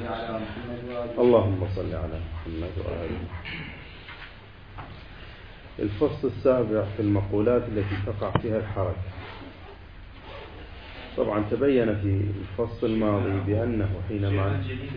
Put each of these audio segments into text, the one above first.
على محمد وآله. اللهم صل على محمد وآله. الفصل السابع في المقولات التي تقع فيها الحركة. طبعا تبين في الفصل الماضي بأنه حينما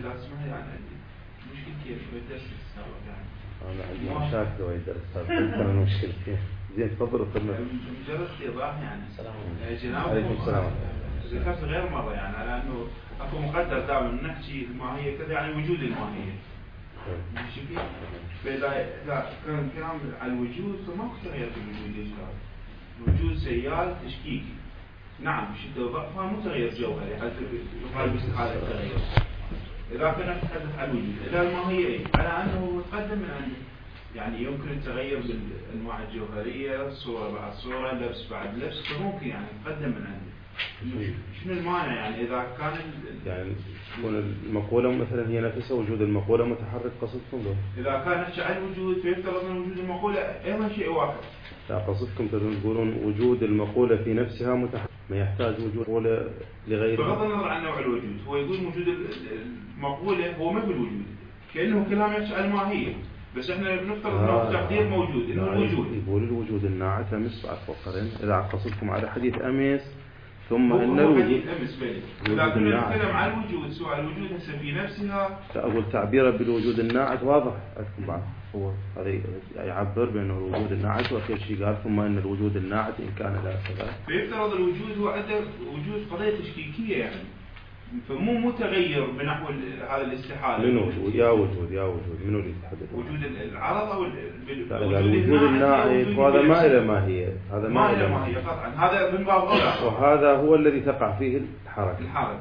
أنا عندي مشاكل ويدرس هذا مشكلتي. زين تفضل خدمة. مجرد إيضاح يعني. عليكم السلام. ذكرت غير مرة يعني على أنه أكو مقدر دائما نحكي الماهية كذا يعني وجود الماهية. ماشي كيف؟ فإذا كان كلام على الوجود فما تغير في الوجود الإشكال. وجود سيال تشكيكي. نعم شدة وضعفها متغير جوهري على هذا التغير. إذا كنا نتحدث عن الوجود، إذا الماهية على أنه متقدم من عنده. يعني يمكن التغير بالأنواع الجوهرية، صورة بعد صورة، لبس بعد لبس، فممكن يعني نتقدم من عنده. شنو المانع يعني إذا كان يعني تكون المقولة مثلا هي نفسها وجود المقولة متحرك قصدكم له؟ إذا كان نحكي عن الوجود فيفترض أن وجود المقولة أيضا شيء واحد. لا قصدكم تقولون وجود المقولة في نفسها متحرك، ما يحتاج وجود مقولة لغيرها. بغض النظر عن نوع الوجود، هو يقول وجود المقولة هو مثل الوجود، كأنه كلام يحكي عن الماهية، بس احنا بنفترض انه تقدير موجود، انه الوجود. يقول الوجود الناعت امس بعد فقرين، اذا قصدكم على حديث امس ثم ان الوجود امس بلي. اذا كنا نتكلم عن الوجود سواء الوجود هسه في نفسها. اقول تعبيره بالوجود الناعت واضح عندكم بعد، هو هذا يعبر بانه الوجود الناعت واخر شيء قال ثم ان الوجود الناعت ان كان لا كذا. فيفترض الوجود هو عنده وجود قضيه تشكيكيه يعني. فمو متغير بنحو هذا الاستحالة. من وجود يا وجود منو اللي يتحدث؟ وجود العرض او الوجود الناعت وهذا ما إلى ماهية، هذا ما إلى ماهية قطعا، هذا من باب أولى. وهذا هو الذي تقع فيه الحركة.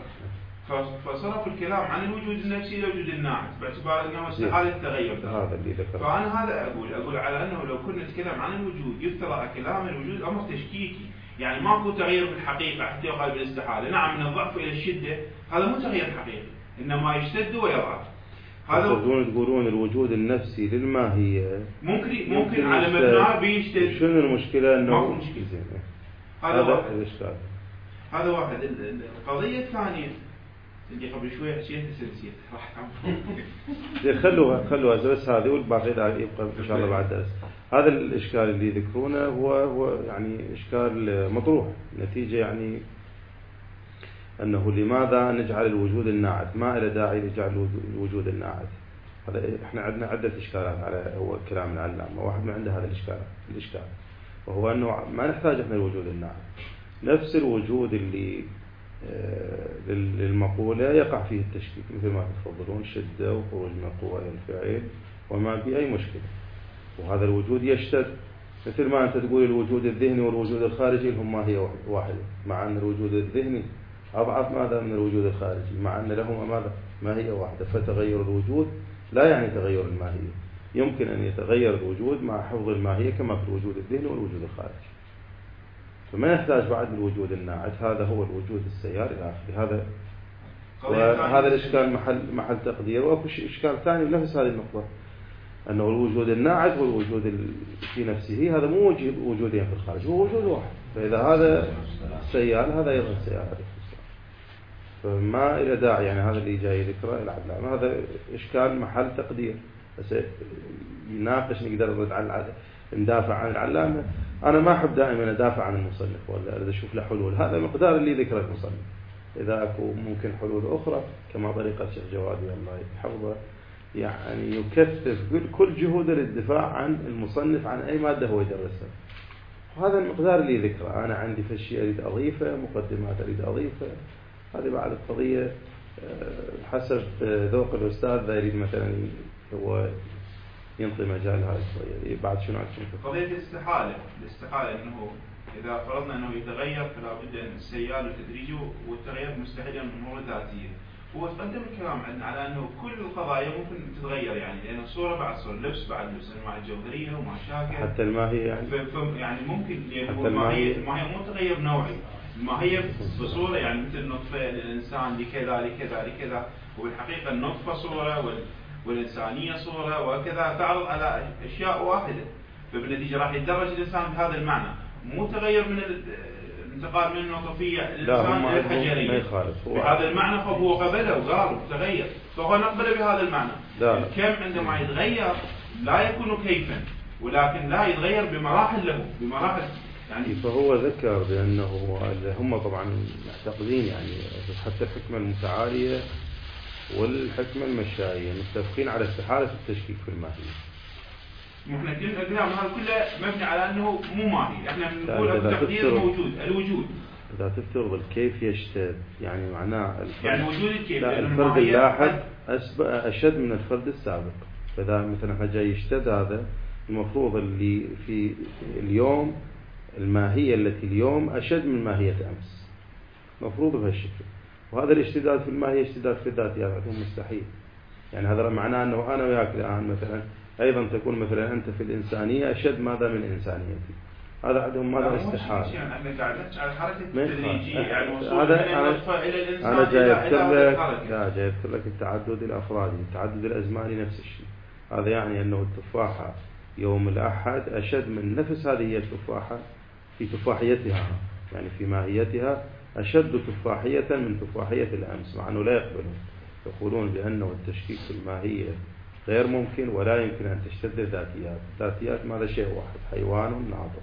فصرف الكلام عن الوجود النفسي الى وجود الناعت باعتبار انه استحالة التغير. هذا اللي ذكر. فانا هذا اقول على انه لو كنا نتكلم عن الوجود يفترض كلام الوجود امر تشكيكي. يعني ماكو تغير بالحقيقة حتى يقال بالاستحالة. نعم من الضعف إلى الشدة هذا مو تغيير حقيقي، إنما يشتد ويضعف. هذا تقولون الوجود النفسي للماهية ممكن على مبناه بيشتد. شنو المشكلة إنه ماكو مشكلة. هذا الإشكال. هذا واحد. القضية الثانية اللي قبل شوي حكيت نسيت راح خلوها بس هذه والباقي يبقى إن شاء الله بعد درس. هذا الإشكال اللي يذكرونه هو يعني إشكال مطروح، نتيجة يعني أنه لماذا نجعل الوجود الناعت؟ ما إلى داعي نجعل الوجود الناعت. هذا إحنا عندنا عدة إشكالات على هو كلام العلامة، واحد من عنده هذا الإشكال وهو أنه ما نحتاج إحنا الوجود الناعت. نفس الوجود اللي للمقولة يقع فيه التشكيك مثل ما تفضلون، شدة وخروج من القوة إلى الفعل وما بأي مشكلة. وهذا الوجود يشتد مثل ما أنت تقول الوجود الذهني والوجود الخارجي هما هي واحدة، مع أن الوجود الذهني أضعف ماذا من الوجود الخارجي، مع أن لهما ماذا ما هي واحدة. فتغير الوجود لا يعني تغير الماهية. يمكن أن يتغير الوجود مع حفظ الماهية كما في الوجود الذهني والوجود الخارجي. فما يحتاج بعد الوجود الناعت، هذا هو الوجود السيار إلى آخره. هذا الإشكال محل تقدير. وأكو إشكال ثاني بنفس هذه النقطة، أنه الوجود الناعت والوجود في نفسه هذا مو وجودين في الخارج، هو وجود واحد. فإذا هذا سيال هذا أيضا سيال. فما إلى داعي يعني هذا اللي جاي ذكره العلامة، هذا إشكال محل تقدير. بس يناقش نقدر ندافع عن العلامة. أنا ما أحب دائما أدافع عن المصنف ولا أريد أشوف له حلول، هذا مقدار اللي ذكره المصنف. إذا أكو ممكن حلول أخرى كما طريقة الشيخ جوادي الله يحفظه، يعني يكثف كل جهوده للدفاع عن المصنف عن أي مادة هو يدرسها. وهذا المقدار اللي ذكره. أنا عندي فشي أريد أضيفه، مقدمات أريد أضيفه، هذه بعد القضية حسب ذوق الأستاذ. ذا يريد مثلا هو ينطي مجال هذه القضية. بعد شنو عندكم؟ قضية الاستحالة إنه إذا فرضنا إنه يتغير فلا بد أن السيال وتدريجه، والتغير مستحيل من أمور ذاتية. هو تقدم الكلام عندنا على أنه كل القضايا ممكن تتغير يعني، لأنه صورة بعد صورة، لبس بعد لبس، أنواع الجوهرية ومشاكل حتى الماهية يعني. يعني ممكن يعني الماهية مو تغير نوعي. الماهية بصورة يعني مثل النطفة الإنسان لكذا وبالحقيقة النطفة صورة والإنسانية صورة وكذا تعرض على أشياء واحدة. فبالنتيجة راح يتدرج الإنسان بهذا المعنى. مو تغير من انتقال من النطفية الإنسان إلى الحجرية ما يخالف بهذا المعنى، فهو قبله وقال تغير، فهو نقبله بهذا المعنى. الكم عندما يتغير لا يكون كيفا، ولكن لا يتغير بمراحل له، بمراحل يعني. فهو ذكر بأنه هم طبعا معتقدين يعني حتى الحكمة المتعالية والحكمة المشائية متفقين على استحالة التشكيك في الماهية. احنا الكلام هذا كله مبني على انه مو ماهي، احنا نقول التقدير موجود، الوجود. إذا تفترض الكيف يشتد يعني معناه يعني وجود الكيف، لا الفرد اللاحق أشد من الفرد السابق. فإذا مثلا احنا جاي يشتد هذا، المفروض اللي في اليوم الماهية التي اليوم أشد من ماهية أمس، مفروض بهالشكل. وهذا الاشتداد في الماهية اشتداد في الذاتيات عندهم مستحيل. يعني هذا معناه أنه أنا وياك الآن مثلا أيضا تكون مثلا أنت في الإنسانية أشد ماذا من إنسانيتي، هذا عندهم ماذا استحال. يعني أنا قاعد نحكي على الحركة التدريجية، يعني هذا إلى الإنسان. أنا جاي أذكر لك التعدد الأفرادي، التعدد الأزماني نفس الشيء. هذا يعني أنه التفاحة يوم الأحد أشد من نفس هذه التفاحة في تفاحيتها، يعني في ماهيتها أشد تفاحية من تفاحية الأمس، مع أنه لا يقبلون، يقولون بأنه التشكيك في الماهية غير ممكن ولا يمكن أن تشتد الذاتيات. الذاتيات ماذا؟ شيء واحد، حيوان ناطق،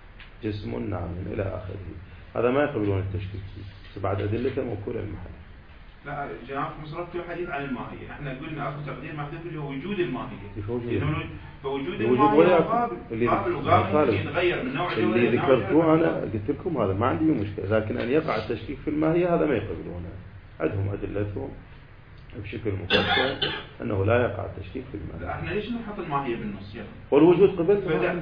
جسم نام إلى آخره. هذا ما يقبلون التشكيك فيه بعد أدلة موكولة المحل. لا جنابكم صرفتوا الحديث عن الماهية، احنا قلنا اكو تقدير محدود اللي هو وجود الماهية. فوجود الماهية قابل وقابل يتغير من نوع اللي ذكرتوه أنا قلت لكم هذا ما عندي مشكلة، لكن أن يقع التشكيك في الماهية هذا ما يقبلونه. عندهم أدلتهم بشكل مفصل أنه لا يقع التشكيك في الماهية. احنا ليش نحط الماهية بالنص يعني؟ والوجود قبل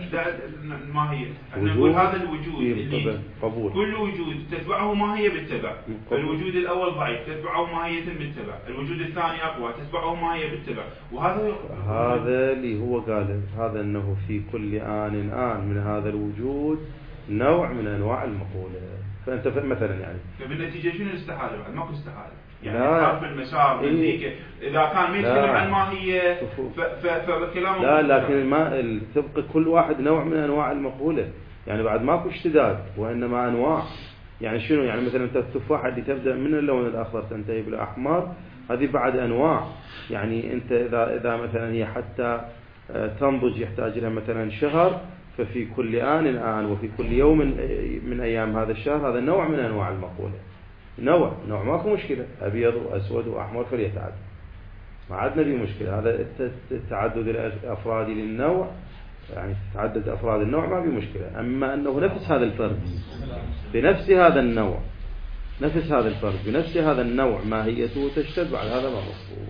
الماهية، احنا نقول هذا الوجود اللي قبول. كل وجود تتبعه ماهية بالتبع، فالوجود الأول ضعيف تتبعه ماهية بالتبع، الوجود الثاني أقوى تتبعه ماهية بالتبع، وهذا هذا اللي هو قاله، هذا أنه في كل آن من هذا الوجود نوع من أنواع المقولة. فأنت مثلا يعني فبالنتيجة شنو الاستحالة؟ بعد ماكو استحالة. يعني حرف المسار بالذيك إذا كان ما يتكلم عن ماهية فكلامه لا، لكن ما تبقى كل واحد نوع من أنواع المقولة، يعني بعد ماكو اشتداد وإنما أنواع. يعني شنو؟ يعني مثلا أنت التفاحة اللي تبدأ من اللون الأخضر تنتهي بالأحمر، هذه بعد أنواع. يعني أنت إذا مثلا هي حتى تنضج يحتاج لها مثلا شهر، ففي كل آن وفي كل يوم من أيام هذا الشهر، هذا نوع من أنواع المقولة. نوع ماكو مشكلة، أبيض وأسود وأحمر فليتعدد، ما عندنا دي مشكلة. هذا التعدد الأفرادي للنوع، يعني تتعدد أفراد النوع ما في مشكلة. أما أنه نفس هذا الفرد بنفس هذا النوع، نفس هذا الفرد بنفس هذا النوع ماهيته تشتد، بعد هذا ما مفهوم.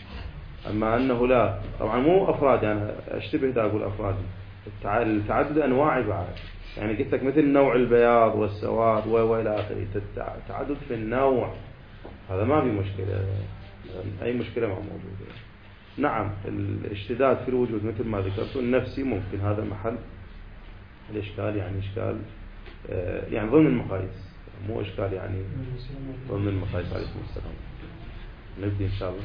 أما أنه لا، طبعا مو أفرادي، أنا أشتبه دا أقول أفرادي، التعدد أنواعي بعد. يعني قلت لك مثل نوع البياض والسواد وإلى آخره، التعدد في النوع هذا ما في مشكلة، أي مشكلة ما موجودة. نعم الاشتداد في الوجود مثل ما ذكرت النفسي ممكن، هذا محل الإشكال، يعني إشكال يعني ضمن المقاييس، مو إشكال يعني ضمن المقاييس. عليكم السلام. نبدأ إن شاء الله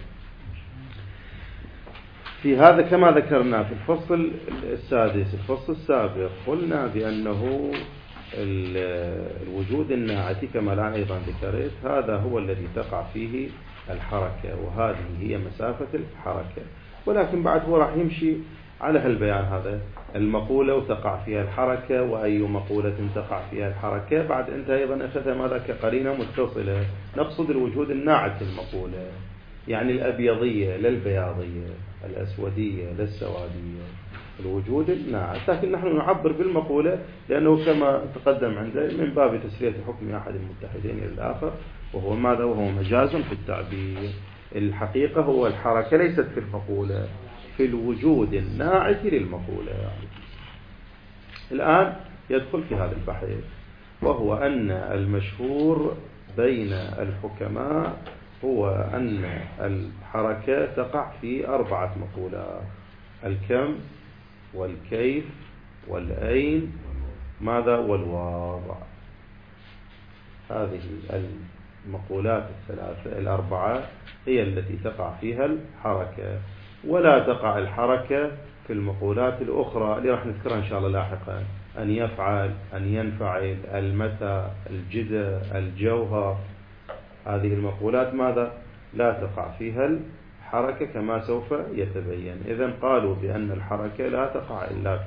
في هذا كما ذكرنا في الفصل السادس. الفصل السابق قلنا بأنه الوجود الناعتي كما الآن أيضا ذكرت، هذا هو الذي تقع فيه الحركة، وهذه هي مسافة الحركة. ولكن بعد هو راح يمشي على هالبيان هذا، المقولة وتقع فيها الحركة، وأي مقولة تقع فيها الحركة. بعد أنت أيضا أخذها ماذا كقرينة متصلة، نقصد الوجود الناعت المقولة، يعني الأبيضية للبياضية، الأسودية للسوادية، الوجود الناعت. لكن نحن نعبر بالمقولة لأنه كما تقدم عنده من باب تسرية حكم أحد المتحدين إلى الآخر، وهو ماذا؟ وهو مجاز في التعبير. الحقيقة هو الحركة ليست في المقولة، في الوجود الناعت للمقولة. يعني الآن يدخل في هذا البحث، وهو أن المشهور بين الحكماء هو أن الحركة تقع في 4 مقولات: الكم والكيف والأين ماذا والواضع. هذه المقولات ال4 هي التي تقع فيها الحركة، ولا تقع الحركة في المقولات الأخرى اللي راح نذكرها إن شاء الله لاحقا، أن يفعل، أن ينفعل، المتى، الجدى، الجوهر، هذه المقولات ماذا؟ لا تقع فيها الحركة كما سوف يتبين. إذن قالوا بأن الحركة لا تقع إلا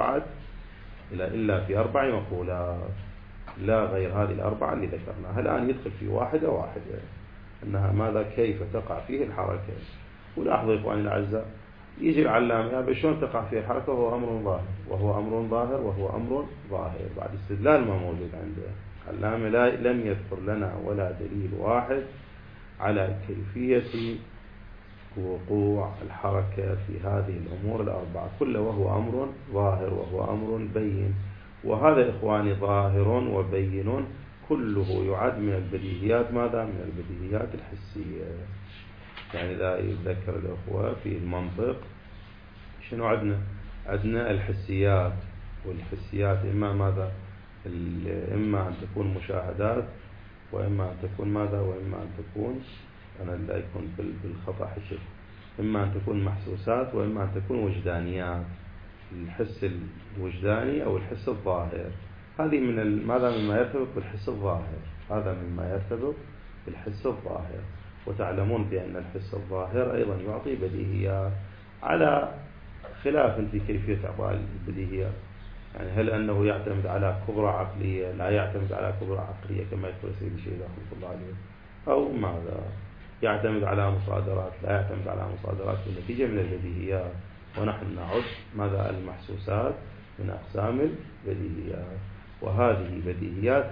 في 4 مقولات، لا غير هذه الأربعة اللي ذكرناها. الآن يدخل في واحدة أنها ماذا؟ كيف تقع فيه الحركة. ولاحظوا إخواني الأعزاء، يجي العلامة شلون تقع فيه الحركة وهو أمر ظاهر بعد استدلال ما موجود عنده. العلامة لم يذكر لنا ولا دليل واحد على كيفية وقوع الحركة في هذه الأمور الأربعة، كله وهو أمر ظاهر وهو أمر بين. وهذا إخواني ظاهر وبين كله يعد من البديهيات، ماذا؟ من البديهيات الحسية. يعني لا يذكر الأخوة في المنطق شنو عندنا الحسيات، والحسيات إما ماذا؟ إما أن تكون مشاهدات، وإما أن تكون ماذا؟ وإما أن تكون، أنا لا يكون بالخطأ حشر، إما أن تكون محسوسات وإما أن تكون وجدانيات. الحس الوجداني أو الحس الظاهر، هذه من ماذا؟ مما يرتبط بالحس الظاهر، هذا مما يرتبط بالحس الظاهر. وتعلمون بأن الحس الظاهر أيضا يعطي بديهيات على خلاف في كيفية إعطاء البديهيات. يعني هل أنه يعتمد على كبرى عقلية؟ لا يعتمد على كبرى عقلية كما يقول سيد الشيخ رحمه الله عليه، أو ماذا؟ يعتمد على مصادرات؟ لا يعتمد على مصادرات بالنتيجة من البديهيات. ونحن نعد ماذا؟ المحسوسات من أقسام البديهيات، وهذه بديهيات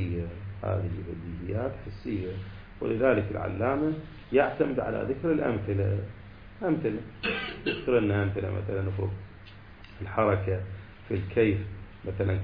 حسية. ولذلك العلامة يعتمد على ذكر الأمثلة. يذكر لنا أمثلة، مثلا نفرض الحركة في الكيف، مثلا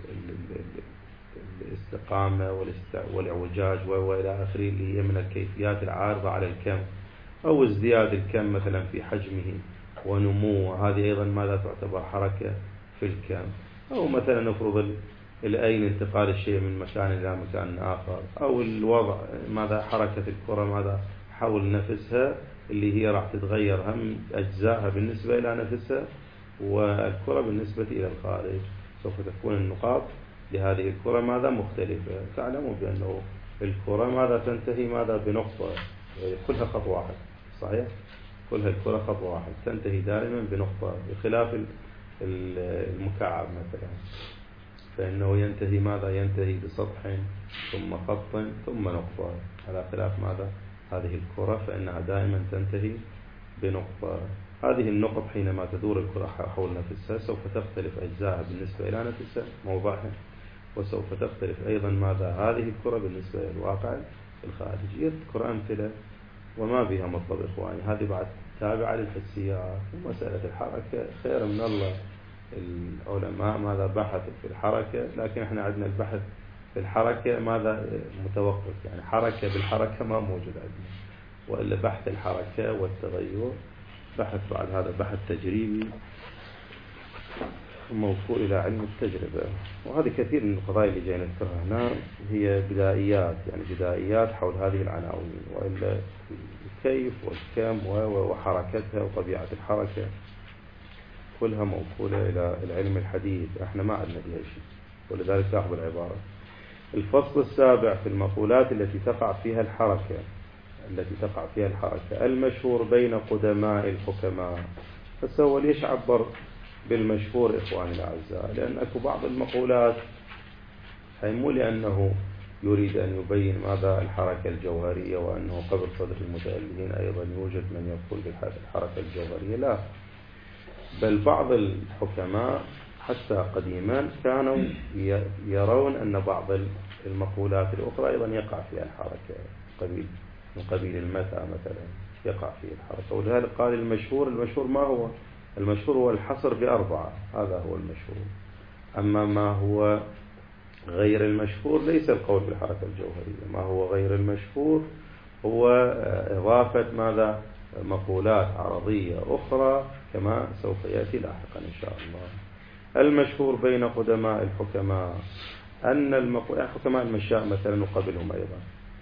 كالاستقامة والاعوجاج وإلى آخره، اللي هي من الكيفيات العارضة على الكم، أو ازدياد الكم مثلا في حجمه ونموه، هذه أيضا ماذا؟ تعتبر حركة في الكم. أو مثلا نفرض الأين، انتقال الشيء من مكان إلى مكان آخر، أو الوضع ماذا؟ حركة الكرة ماذا؟ حول نفسها، اللي هي راح تتغير هم أجزائها بالنسبة إلى نفسها، والكرة بالنسبة إلى الخارج سوف تكون النقاط لهذه الكرة ماذا؟ مختلفة. تعلموا بأنه الكرة ماذا؟ تنتهي ماذا؟ بنقطة، كلها خط واحد، صحيح؟ كلها الكرة خط واحد، تنتهي دائما بنقطة، بخلاف المكعب مثلا، فإنه ينتهي ماذا؟ ينتهي بسطح ثم خط ثم نقطة، على خلاف ماذا؟ هذه الكرة فإنها دائما تنتهي بنقطة. هذه النقط حينما تدور الكرة حول نفسها سوف تختلف أجزائها بالنسبة إلى نفسها موضعها، وسوف تختلف أيضا ماذا؟ هذه الكرة بالنسبة للواقع الخارجي. يذكر أمثلة وما بها مطلب إخواني، هذه بعد تابعة للحسيات. ومسألة الحركة خير من الله، العلماء ماذا؟ بحثوا في الحركة، لكن احنا عندنا البحث في الحركة ماذا؟ متوقف، يعني حركة بالحركة ما موجود عندنا، وإلا بحث الحركة والتغير بحث بعد هذا بحث تجريبي موصول إلى علم التجربة. وهذه كثير من القضايا اللي جاي نذكرها هنا هي بدائيات، يعني بدائيات حول هذه العناوين، وإلا الكيف والكم وحركتها وطبيعة الحركة كلها موصولة إلى العلم الحديث، احنا ما عندنا بها شيء. ولذلك لاحظ العبارة: الفصل السابع في المقولات التي تقع فيها الحركة المشهور بين قدماء الحكماء. فسوى ليش عبر بالمشهور إخواني الأعزاء؟ لأن أكو بعض المقولات أي مو لأنه يريد أن يبين ماذا؟ الحركة الجوهرية، وأنه قبل صدر المتألهين أيضا يوجد من يقول بالحركة الجوهرية، لا، بل بعض الحكماء حتى قديما كانوا يرون أن بعض المقولات الأخرى أيضا يقع فيها الحركة، من قبيل المتى مثلا يقع فيه الحركة. ولذلك قال المشهور ما هو المشهور؟ هو الحصر ب4، هذا هو المشهور. أما ما هو غير المشهور ليس القول بالحركة الجوهرية، ما هو غير المشهور هو إضافة ماذا؟ مقولات عرضية أخرى كما سوف يأتي لاحقا إن شاء الله. المشهور بين قدماء الحكماء أن حكماء المشاء مثلا نقابلهم أيضا،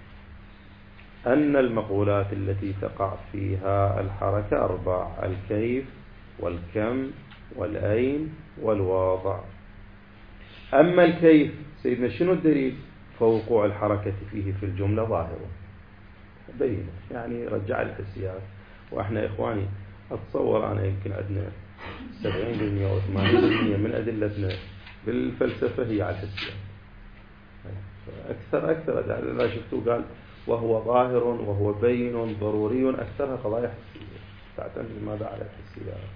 أن المقولات التي تقع فيها الحركة 4: الكيف والكم والأين والواضع. أما الكيف سيدنا شنو الدليل؟ فوقوع الحركة فيه في الجملة ظاهر بينه، يعني رجع الحسيات. وإحنا إخواني أتصور أنا يمكن عندنا 70% أو 80% من أدلتنا بالفلسفة هي على الحسيات، أكثر إذا شفتوا قال وهو ظاهر وهو بين ضروري، أكثرها قضايا حسية تعتمد ماذا على الحسيات.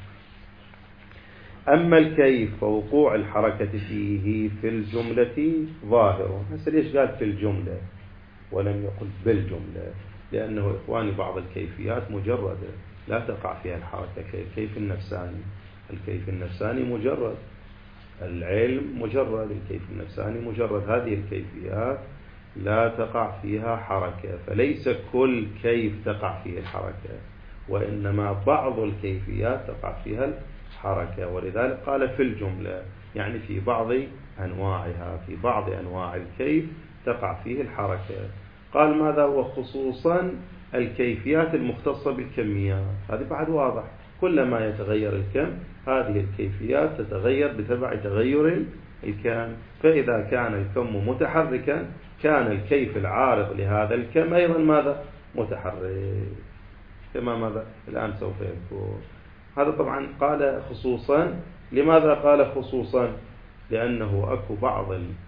أما الكيف فوقوع الحركة فيه في الجملة ظاهر. هسه ليش قال في الجملة ولم يقل بالجملة؟ لأنه إخواني بعض الكيفيات مجردة لا تقع فيها الحركة، كيف النفساني. الكيف النفساني مجرد، العلم مجرد، الكيف النفساني مجرد. هذه الكيفيات لا تقع فيها حركة، فليس كل كيف تقع فيه الحركة، وإنما بعض الكيفيات تقع فيها الحركة. ولذلك قال في الجملة، يعني في بعض أنواعها، في بعض أنواع الكيف تقع فيه الحركة. قال ماذا؟ وخصوصا الكيفيات المختصة بالكميات. هذه بعد واضح، كلما يتغير الكم هذه الكيفيات تتغير بتبع تغير الكم. فإذا كان الكم متحركا كان الكيف العارض لهذا الكم أيضا ماذا؟ متحرك، كما ماذا الآن سوف يذكر. هذا طبعا قال خصوصا. لماذا قال خصوصا؟ لأنه أكو بعض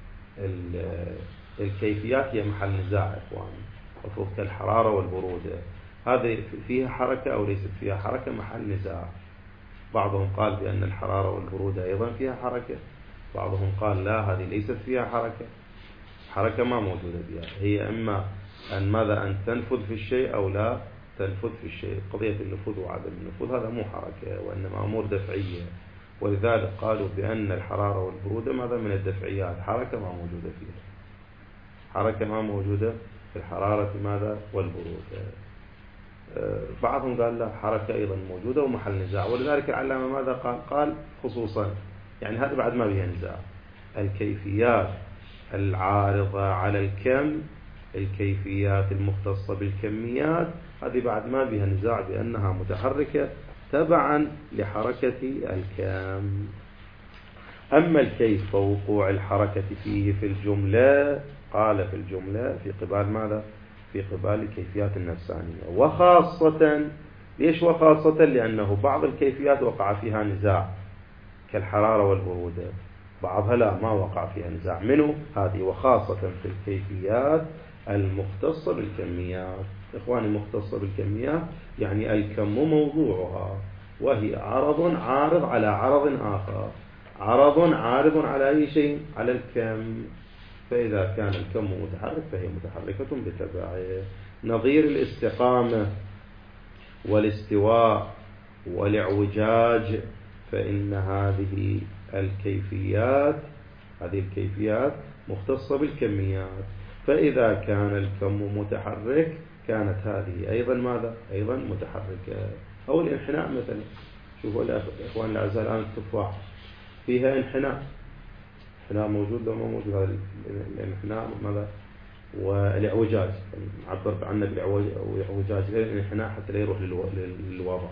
الكيفيات هي محل نزاع إخواني، المفروض كالحرارة والبرودة، هذه فيها حركة أو ليست فيها حركة، محل نزاع. بعضهم قال بأن الحرارة والبرودة أيضا فيها حركة، بعضهم قال لا هذه ليست فيها حركة ما موجودة بها، هي إما أن ماذا أن تنفذ في الشيء أو لا تنفذ في الشيء. قضية النفوذ وعدم النفوذ هذا مو حركة وإنما أمور دفعية، ولذلك قالوا بأن الحرارة والبرودة ماذا من الدفعيات، حركة ما موجودة فيها، حركة ما موجودة في الحرارة ماذا والبرودة. بعضهم قال لا حركة أيضا موجودة ومحل نزاع. ولذلك العلامة ماذا قال خصوصا، يعني هذا بعد ما بيها نزاع. الكيفيات العارضة على الكم، الكيفيات المختصة بالكميات، هذه بعد ما بها نزاع بأنها متحركة تبعا لحركة الكم. أما الكيف فوقوع الحركة فيه في الجملة، قال في الجملة في قبال ماذا؟ في قبال الكيفيات النفسانية. وخاصة، ليش وخاصة؟ لأنه بعض الكيفيات وقع فيها نزاع كالحرارة والبرودة، بعضها لا ما وقع فيها نزاع. منه هذه وخاصة في الكيفيات المختصة بالكميات. إخواني مختصة بالكميات يعني الكم موضوعها، وهي عارض على عرض آخر، عرض عارض على أي شيء؟ على الكم. فإذا كان الكم متحرك فهي متحركة بتبعه. نظير الاستقامة والاستواء والاعوجاج، فإن هذه الكيفيات مختصة بالكميات. فإذا كان الكم متحرك كانت هذه أيضا ماذا؟ أيضا متحركة. أو الانحناء مثلا، شوفوا الأخوان الأعزاء الآن التفاح فيها انحناء موجود لو ما موجود. هذا الانحناء ماذا؟ والاعوجاج عبر عنه بالاعوجاج، الانحناء حتى لا يروح للوضع.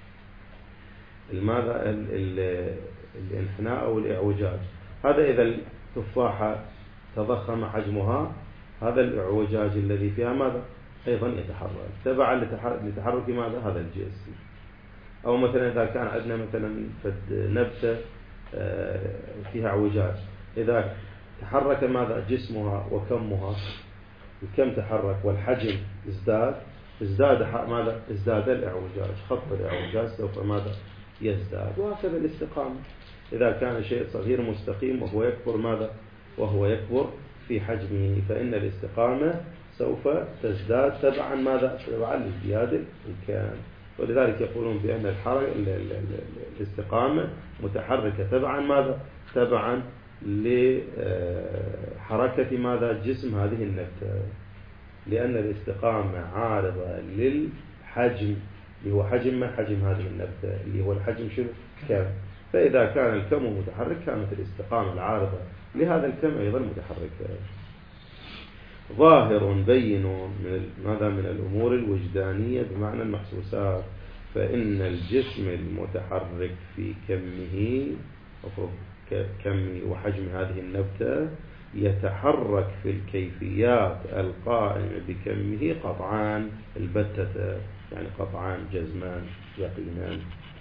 لماذا الانحناء أو الاعوجاج؟ هذا إذا التفاحة تضخم حجمها، هذا الاعوجاج الذي فيها ماذا؟ أيضا يتحرك تبعا لتحرك ماذا؟ هذا الجسم. أو مثلا إذا كان عندنا مثلا نبتة فيها اعوجاج، إذا تحرك ماذا؟ جسمها وكمها، الكم تحرك والحجم ازداد ماذا؟ ازداد الاعوجاج، خط الاعوجاج سوف ماذا؟ يزداد. وهكذا الاستقامة، إذا كان شيء صغير مستقيم وهو يكبر ماذا؟ وهو يكبر في حجمه، فإن الاستقامة سوف تزداد تبعا ماذا؟ تبعا لازدياد الكم. ولذلك يقولون بأن الاستقامة متحركة تبعا ماذا؟ تبعا لحركة ماذا؟ جسم هذه النبتة، لأن الاستقامة عارضة للحجم اللي هو حجم هذه النبتة اللي هو الحجم شنو؟ كم. فإذا كان الكم متحرك كانت الاستقامة العارضة لهذا الكم أيضا متحركة. ظاهر بين ماذا؟ من الأمور الوجدانية بمعنى المحسوسات. فإن الجسم المتحرك في كمه، كم وحجم هذه النبتة يتحرك في الكيفيات القائمة بكمه قطعان البتة، يعني قطعان جزمان يقينان.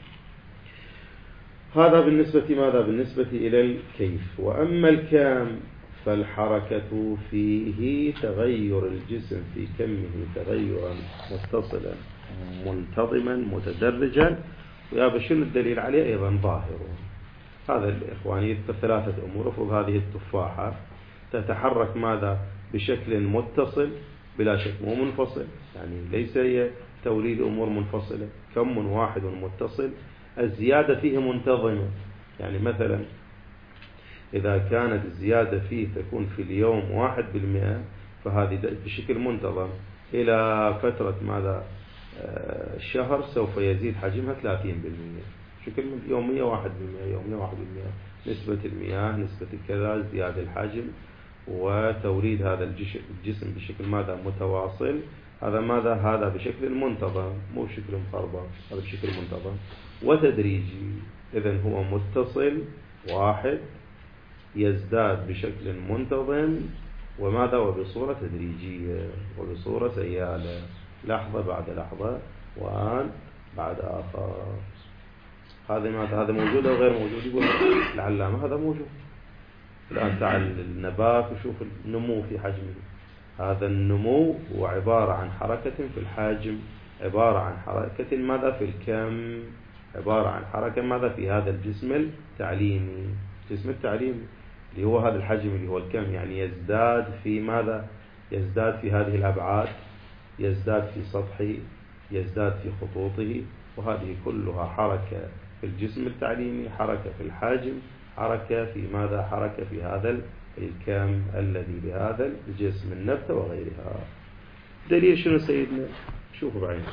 هذا بالنسبة ماذا؟ بالنسبة إلى الكيف. وأما الكم فالحركة فيه تغير الجسم في كمه تغيرا متصلا منتظما متدرجا. ويا بشر الدليل عليه أيضا ظاهر. هذا الإخواني يذكر ثلاثة أمور. افرض هذه التفاحة تتحرك ماذا؟ بشكل متصل بلا شك، مو منفصل، يعني ليس هي توليد أمور منفصلة، كم واحد متصل الزيادة فيه منتظمة. يعني مثلا إذا كانت الزيادة فيه تكون في اليوم 1%، فهذه بشكل منتظم إلى فترة ماذا؟ الشهر سوف يزيد حجمها 30%، بشكل يومية 1%، يومية 1%، نسبة المياه، نسبة كذا، زيادة الحجم وتوليد هذا الجسم بشكل ماذا؟ متواصل. هذا ماذا؟ هذا بشكل منتظم، مو بشكل مخربط، هذا بشكل منتظم وتدريجي. إذن هو متصل واحد يزداد بشكل منتظم وماذا؟ وبصورة تدريجية وبصورة سيالة، لحظة بعد لحظة وآن بعد آخر. هذا موجود أو غير موجود؟ يقول العلامة هذا موجود. الآن تعال النبات وشوف النمو في حجمه. هذا النمو هو عبارة عن حركة في الحجم، عبارة عن حركة ماذا؟ في الكم، عبارة عن حركة ماذا؟ في هذا الجسم التعليمي. الجسم التعليمي اللي هو هذا الحجم اللي هو الكم، يعني يزداد في ماذا؟ يزداد في هذه الأبعاد، يزداد في سطحه، يزداد في خطوطه، وهذه كلها حركة في الجسم التعليمي، حركة في الحجم، حركة في ماذا؟ حركة في هذا الكم الذي بهذا الجسم النبتة وغيرها. دليل شنو سيدنا؟ شوفوا بعين.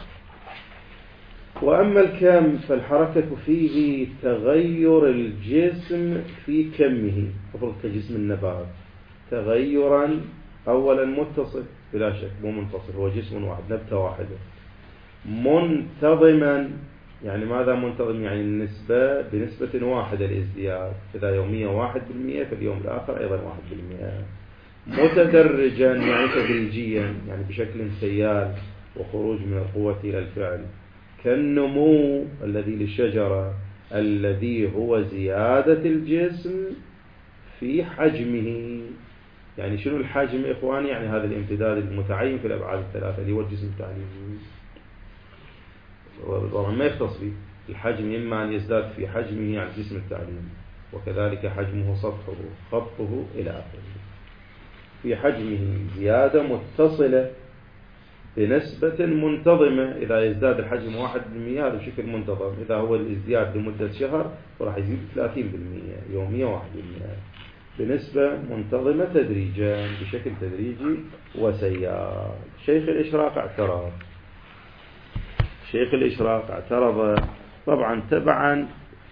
وأما الكم فالحركة فيه تغير الجسم في كمه. افرض كجسم النبات تغيرا أولا متصل بلا شك، مو منفصل، هو جسم واحد، نبتة واحدة، منتظما. يعني ماذا منتظم؟ يعني بنسبة واحدة الازدياد. إذا يوميا 1%، في اليوم الآخر أيضا 1%. متدرجا يعني تدريجيا، يعني بشكل سيال وخروج من القوة إلى الفعل، كالنمو الذي للشجرة الذي هو زيادة الجسم في حجمه. يعني شنو الحجم إخواني؟ يعني هذا الامتداد المتعين في الأبعاد الثلاثة اللي هو الجسم التعليمي. طبعا ما يختص به الحجم، إما أن يزداد في حجمه يعني الجسم التعليمي، وكذلك حجمه سطحه خطه إلى آخره. في حجمه زيادة متصلة بنسبة منتظمة. إذا يزداد الحجم 1% هذا بشكل منتظم. إذا هو الازدياد لمدة شهر فراح يزيد 30%، يوميا 1%، بنسبة منتظمة تدريجيا، بشكل تدريجي وسيال. شيخ الإشراق اعترض طبعا تبعا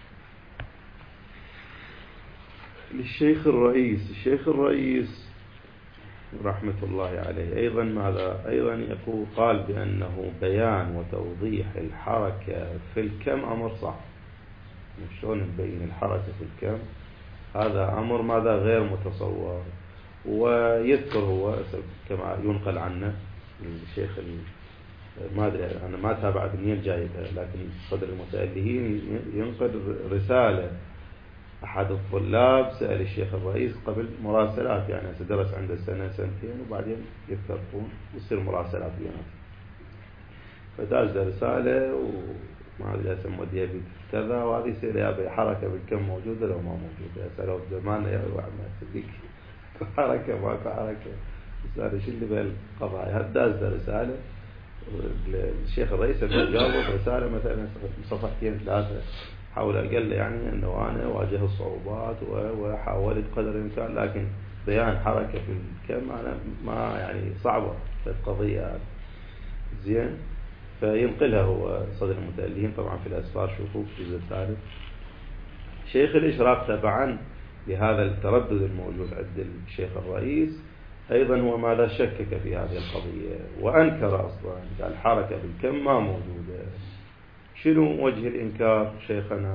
للشيخ الرئيس رحمة الله عليه. أيضا ماذا؟ أيضا يقول قال بأنه بيان وتوضيح الحركة في الكم أمر صعب. شلون نبين الحركة في الكم؟ هذا أمر ماذا؟ غير متصور. ويذكر هو كما ينقل عنه الشيخ، ما أدري أنا ما تابعت منين جايبها، لكن صدر المتألهين ينقل رسالة أحد الطلاب سأل الشيخ الرئيس قبل مراسلات، يعني درس عنده سنة سنتين وبعدين يذكرون يصير مراسلات بينات، فداز رسالة وما أدري اسمه وديها كذا، وهذه يصير يا حركة بالكم موجودة لو ما موجودة. سألوا زمان يا واحد ما تصدق حركة ماكو حركة، رسالة شو اللي بالقضايا. هداز رسالة الشيخ الرئيس جاوب رسالة مثلا صفحتين ثلاثة حول قال له يعني أنه أنا واجه الصعوبات وحاولت قدر الإمكان، لكن بيان حركة في الكم أنا ما يعني صعبة في القضية زين. فينقلها هو صدر المتألهين طبعا في الأسفار، شوفوا في الجزء الثالث. شيخ الإشراق تبعا لهذا التردد الموجود عند الشيخ الرئيس أيضا هو ماذا؟ شكك في هذه القضية وأنكر أصلا، قال حركة بالكم ما موجودة. شنو وجه الإنكار شيخنا؟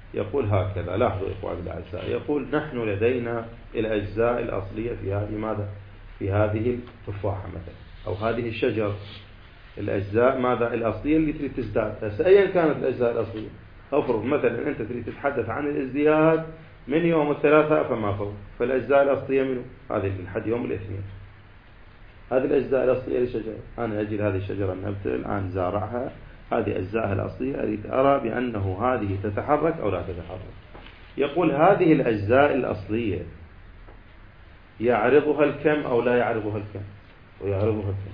يقول هكذا. لاحظوا إخوان الأعزاء، يقول نحن لدينا الأجزاء الأصلية في هذه ماذا؟ في هذه التفاحة مثلا أو هذه الشجرة، الأجزاء ماذا؟ الأصلية اللي تريد تزداد. بس أيا كانت الأجزاء الأصلية، أفرض مثلا أنت تريد تتحدث عن الازدياد من يوم الثلاثاء فما فوق، فالأجزاء الأصلية منه هذه لحد يوم الاثنين. هذه الأجزاء الأصلية للشجرة، أنا أجي هذه الشجرة النبت الآن زارعها، هذه أجزائها الأصلية أريد أرى بأنه هذه تتحرك أو لا تتحرك. يقول هذه الأجزاء الأصلية يعرضها الكم أو لا يعرضها الكم؟ ويعرضها الكم.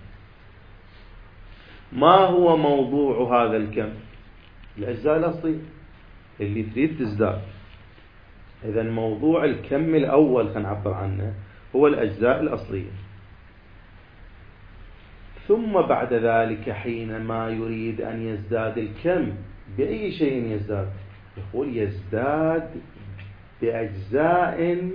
ما هو موضوع هذا الكم؟ الأجزاء الأصلية اللي تريد تزداد. إذا موضوع الكم الأول خلينا نعبر عنه هو الأجزاء الأصلية. ثم بعد ذلك حينما يريد أن يزداد الكم بأي شيء يزداد؟ يقول يزداد بأجزاء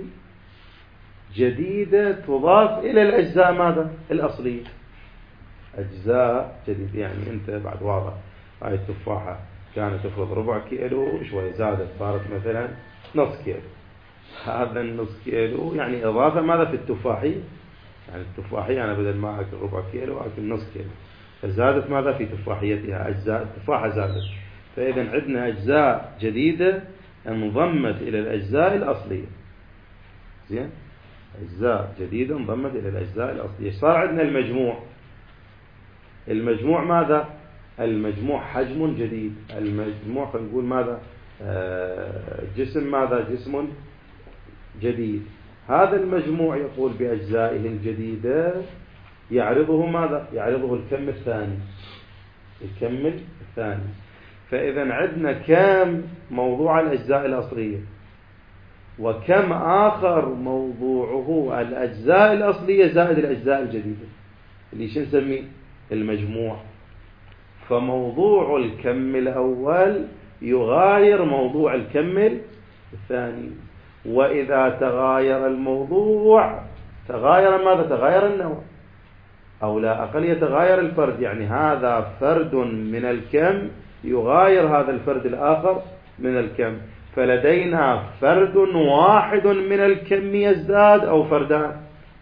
جديدة تضاف إلى الأجزاء ماذا؟ الأصلية. أجزاء جديدة، يعني أنت بعد واضح هاي التفاحة كانت تفرض 4 كيلو، شوي زادت صارت مثلا نص كيلو. هذا النص كيلو يعني إضافة ماذا في التفاحية؟ يعني التفاحية أنا بدل ما أكل 4 كيلو أكل نص كيلو، فزادت ماذا في تفاحيتها؟ أجزاء التفاحة زادت. فإذا عندنا أجزاء جديدة انضمت إلى الأجزاء الأصلية. زين، أجزاء جديدة انضمت إلى الأجزاء الأصلية. صار عندنا المجموع ماذا؟ المجموع حجم جديد. المجموع فنقول ماذا؟ جسم ماذا؟ جسم جديد. هذا المجموع يقول بأجزائه الجديدة يعرضه ماذا؟ يعرضه الكم الثاني. الكم الثاني. فإذا عندنا كم موضوع الأجزاء الأصلية، وكم آخر موضوعه الأجزاء الأصلية زائد الأجزاء الجديدة، اللي شو نسميه؟ المجموع. فموضوع الكم الأول يغاير موضوع الكم الثاني. وإذا تغاير الموضوع تغاير ماذا؟ تغاير النوع، أو لا أقل يتغاير الفرد. يعني هذا فرد من الكم يغاير هذا الفرد الآخر من الكم. فلدينا فرد واحد من الكم يزداد أو فردان؟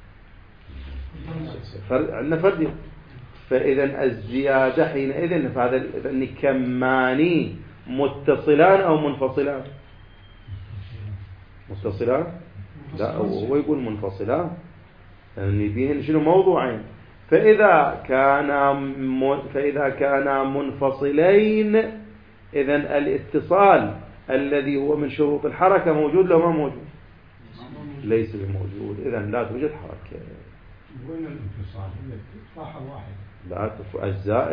عندنا فردين. فإذا الزيادة حينئذ فهذا كمان متصلان أو منفصلان؟ متصلان؟ لا، هو يقول منفصلان، يعني بيهن شنو؟ موضوعين. فإذا كانا منفصلين، إذن الاتصال الذي هو من شروط الحركة موجود لو ما موجود؟ ليس بموجود. إذن لا توجد حركة. وين الاتصال؟ تفاحة واحدة. لا أجزاء.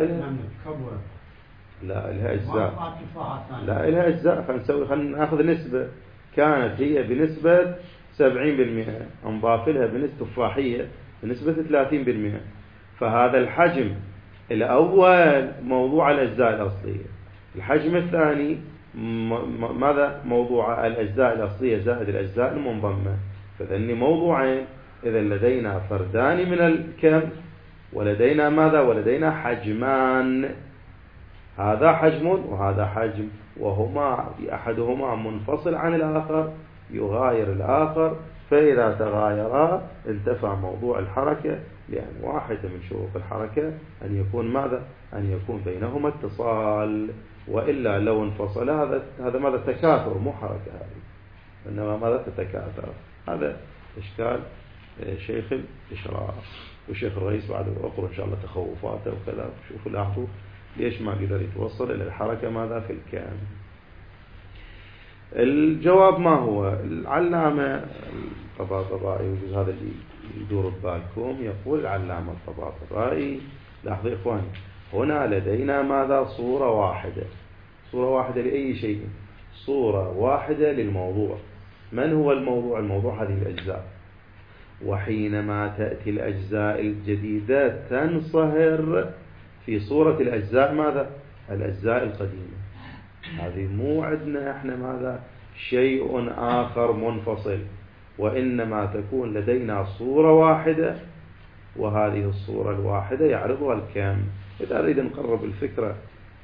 لا لها أجزاء. لا لها أجزاء. خلينا نأخذ نسبة. كانت هي بنسبة 70%، انضاف لها بنسبة تفاحية بنسبة 30%. فهذا الحجم الأول موضوع الأجزاء الأصلية. الحجم الثاني ماذا؟ موضوع الأجزاء الأصلية زائد الأجزاء المنضمة. فذني موضوعين. إذا لدينا فردان من الكم، ولدينا ماذا؟ ولدينا حجمان. هذا حجم وهذا حجم، وهما أحدهما منفصل عن الآخر يغاير الآخر. فإذا تغايرا انتفع موضوع الحركة، لأن واحدة من شروط الحركة أن يكون ماذا؟ أن يكون بينهما اتصال. وإلا لو انفصل هذا ماذا؟ تكاثر، مو حركة هذه، إنما ماذا؟ تتكاثر. هذا إشكال شيخ الإشراف وشيخ الرئيس بعد أقرأ إن شاء الله تخوفاته وكذا. شوفوا لاحظوا ليش ما قدر يتوصل إلى الحركة ماذا؟ في الكام. الجواب ما هو؟ العلامة الطباطبائي، وجزء هذا اللي يدور ببالكم، يقول العلامة الطباطبائي، لاحظوا إخواني، هنا لدينا ماذا؟ صورة واحدة. صورة واحدة لأي شيء؟ صورة واحدة للموضوع. من هو الموضوع؟ الموضوع هذه الأجزاء. وحينما تأتي الأجزاء الجديدة تنصهر في صورة الأجزاء ماذا؟ الأجزاء القديمة. هذه مو عندنا احنا ماذا؟ شيء آخر منفصل، وإنما تكون لدينا صورة واحدة، وهذه الصورة الواحدة يعرضها الكم. إذا أريد نقرب الفكرة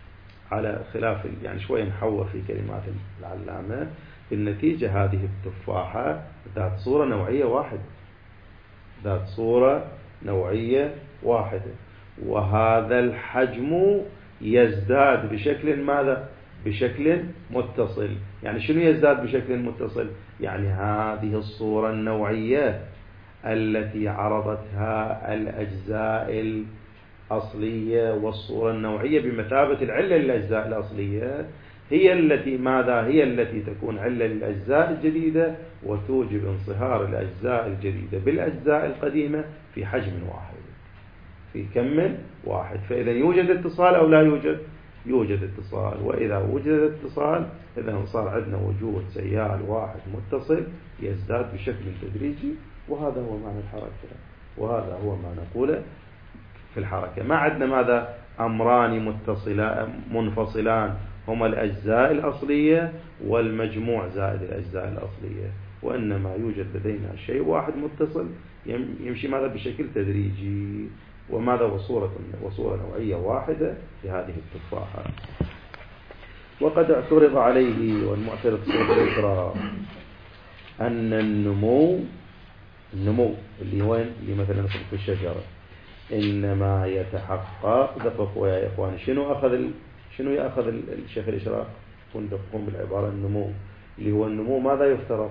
على خلاف يعني شوية نحور في كلمات العلامة، في النتيجة هذه التفاحة ذات صورة نوعية واحدة، ذات صورة نوعية واحدة، وهذا الحجم يزداد بشكل ماذا؟ بشكل متصل. يعني شنو يزداد بشكل متصل؟ يعني هذه الصورة النوعية التي عرضتها الأجزاء الأصلية والصورة النوعية بمثابة العلة للأجزاء الأصلية هي التي ماذا؟ هي التي تكون علة للأجزاء الجديدة وتوجب انصهار الأجزاء الجديدة بالأجزاء القديمة في حجم واحد، في كم واحد. فإذا يوجد اتصال أو لا يوجد؟ يوجد اتصال. وإذا وجد اتصال إذا صار عندنا وجود سيال واحد متصل يزداد بشكل تدريجي، وهذا هو معنى الحركة، وهذا هو ما نقوله في الحركة. ما عندنا ماذا؟ أمران متصلان منفصلان هما الأجزاء الأصلية والمجموع زائد الأجزاء الأصلية، وإنما يوجد لدينا شيء واحد متصل يمشي ماذا؟ بشكل تدريجي، وماذا؟ وصورة نوعية واحدة في هذه التفاحة. وقد اعترض عليه، والمعترض صورة الإكرام، أن النمو اللي وين؟ اللي مثلا في الشجرة إنما يتحقق. دققوا يا إخوان، شنو يأخذ الشيخ الإشراق؟ دققون بالعبارة النمو، اللي هو النمو ماذا يفترض؟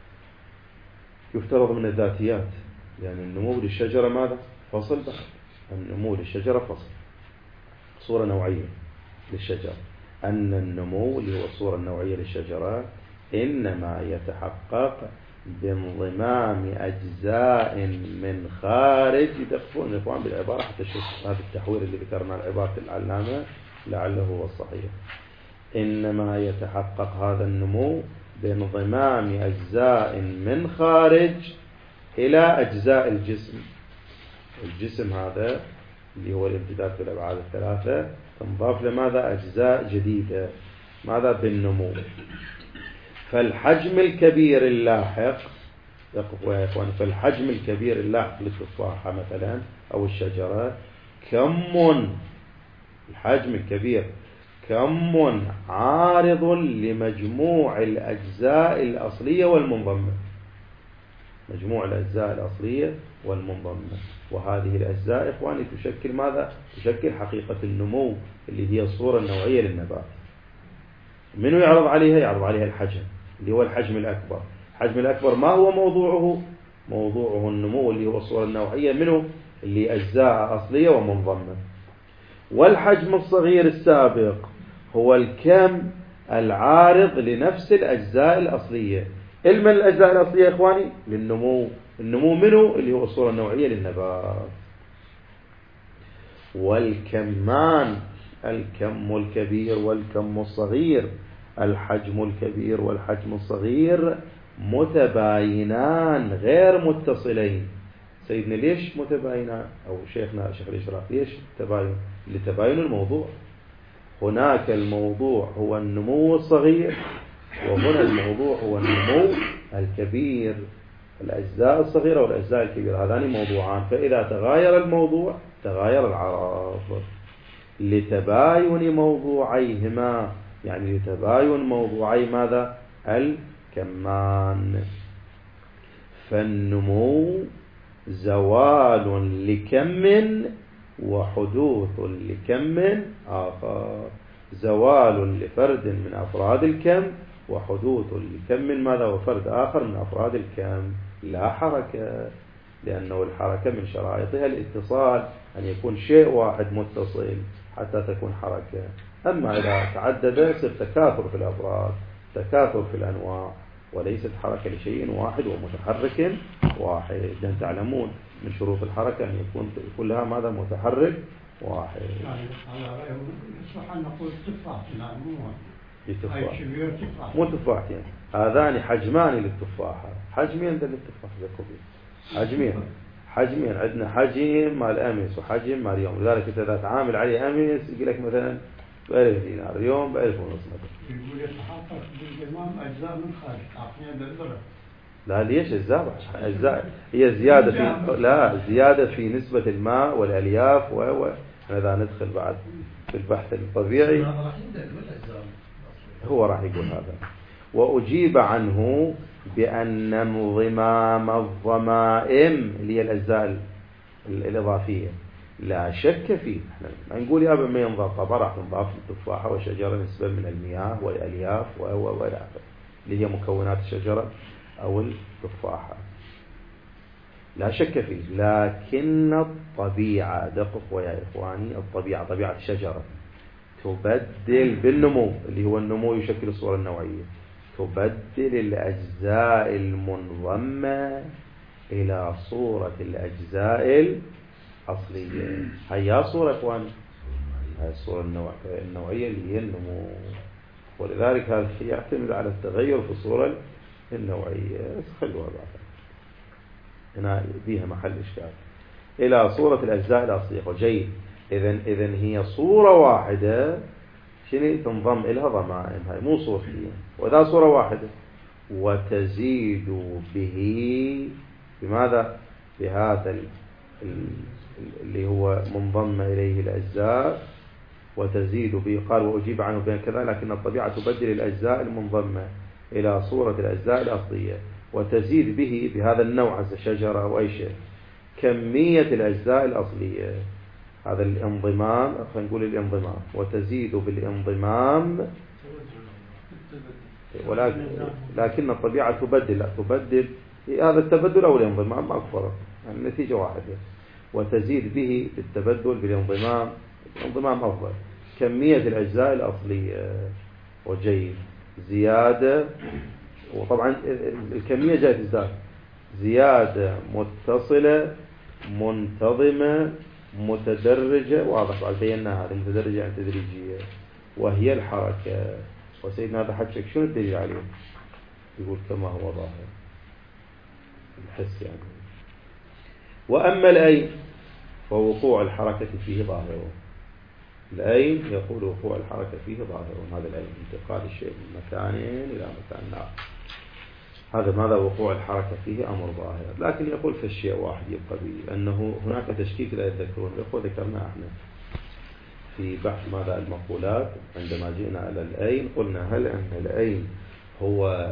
يفترض من الذاتيات، يعني النمو للشجرة ماذا؟ فصل بحث. النمو للشجرة فصل، صورة نوعية للشجرة. أن النمو اللي هو الصورة النوعية للشجرة إنما يتحقق بانضمام أجزاء من خارج. دققون الإخوان بالعبارة حتى شوف هذا التحوير اللي ذكرنا عبارة العلامة لعله هو الصحيح. إنما يتحقق هذا النمو بانضمام أجزاء من خارج إلى أجزاء الجسم. الجسم هذا اللي هو الامتداد في الأبعاد الثلاثة تنضاف لماذا؟ أجزاء جديدة، ماذا؟ بالنمو. فالحجم الكبير اللاحق، دققوا يا إخوان، فالحجم الكبير اللاحق للتفاحة مثلا أو الشجرة الحجم الكبير كم عارض لمجموع الأجزاء الأصلية والمنضمة، مجموع الأجزاء الأصلية والمنضمة. وهذه الأجزاء إخواني تشكل ماذا؟ تشكل حقيقة النمو اللي هي الصورة النوعية للنبات. منو يعرض عليها؟ يعرض عليها الحجم اللي هو الحجم الأكبر. الحجم الأكبر ما هو موضوعه؟ موضوعه النمو اللي هو الصورة النوعية منه اللي أجزاء أصلية ومنضمة. والحجم الصغير السابق هو الكم العارض لنفس الأجزاء الأصلية. من الأجزاء الأصلية إخواني؟ للنمو. النمو منه اللي هو الصورة النوعية للنبات. والكمان، الكم الكبير والكم الصغير، الحجم الكبير والحجم الصغير متباينان غير متصلين. سيدنا ليش متباينان؟ أو شيخنا شيخ الإشراق ليش تباين؟ لتباين الموضوع. هناك الموضوع هو النمو الصغير، وهنا الموضوع هو النمو الكبير. الأجزاء الصغيرة والأجزاء الكبيرة هذان موضوعان، فإذا تغاير الموضوع تغاير العرض. لتباين موضوعيهما، يعني لتباين موضوعي ماذا؟ الكمان. فالنمو زوال لكم وحدوث لكم آخر، زوال لفرد من أفراد الكم وحدوث لكم ماذا؟ وفرد آخر من أفراد الكم. لا حركة، لأنه الحركة من شرائطها الاتصال، أن يكون شيء واحد متصل حتى تكون حركة. أما إذا تعدد يصير تكاثر في الأفراد، تكاثر في الأنواع، وليست حركة لشيء واحد ومتحرك واحد. لأن تعلمون من شروط الحركة أن يكون كلها ماذا؟ متحرك واحد. على رأيهم يصح أن نقول تفاح، لا مو تفاحتين، هذان حجمان للتفاحة، حجمين للتفاح، حجمين عندنا حجم مال أمس وحجم مال يوم. لذلك أنت إذا تعامل عليه أمس يقول لك مثلا ب1000 دينار، اليوم ب1500 مثلا. يقول يتحقق بالإمام أجزاء من خارج أعطينا بالضرب. لا ليش أجزاء هي زيادة في زيادة في نسبة الماء والألياف إذا ندخل بعد في البحث الطبيعي هو راح يقول هذا. وأجيب عنه بأن انضمام الضمائم اللي هي الأجزاء الإضافية لا شك فيه. احنا نقول يا ما ينضاف طبعا راح تنضاف التفاحة وشجرة نسبة من المياه والألياف وإلى آخره اللي هي مكونات الشجرة أو التفاحة لا شك فيه. لكن الطبيعة دققوا يا إخواني، الطبيعة طبيعة الشجرة تبدل بالنمو اللي هو النمو يشكل الصورة النوعية، تبدل الأجزاء المنضمة إلى صورة الأجزاء الأصلية. هيا صورة إخواني، هاي الصورة النوعية اللي هي النمو، ولذلك هذا الشيء يعتمد على التغير في الصورة النوعية. خلوها بعد هنا فيها محل إشكال إلى صورة الأجزاء الأصلية. جيد، إذن هي صورة واحدة شنو تنضم إلها ضمائم، هاي مو صورتين وذا صورة واحدة. وتزيد به بماذا؟ بهذا اللي هو منضم إليه الأجزاء، وتزيد به. قال وأجيب عنه بين كذا، لكن الطبيعة تبدل الأجزاء المنضمة إلى صورة الأجزاء الأصلية، وتزيد به بهذا النوع شجرة أو أي شيء كمية الأجزاء الأصلية. هذا الانضمام، خلينا نقول الانضمام، وتزيد بالانضمام، لكن الطبيعة تبدل هذا التبدل أو الانضمام ما فرق، يعني النتيجة واحدة. وتزيد به بالتبدل بالانضمام، الانضمام أفضل، كمية الأجزاء الأصلية. وجيد زيادة، وطبعا الكمية جاية تزداد، زيادة متصلة منتظمة متدرجة. واضح بعد بينا هذه المتدرجة يعني تدريجية، وهي الحركة. وسيدنا هذا حكي شنو الدليل عليه؟ يقول كما هو ظاهر الحس يعني. وأما الأين فوقوع الحركة فيه ظاهر. الأين يقول وقوع الحركة فيه ظاهر، هذا الأين انتقال الشيء من مكان إلى مكان آخر، هذا ماذا؟ وقوع الحركة فيه أمر ظاهر. لكن يقول في الشيء واحد يبقى به، أنه هناك تشكيك لا يذكرون. الأخوة ذكرنا احنا في بحث ماذا المقولات عندما جئنا إلى الأين، قلنا هل أن الأين هو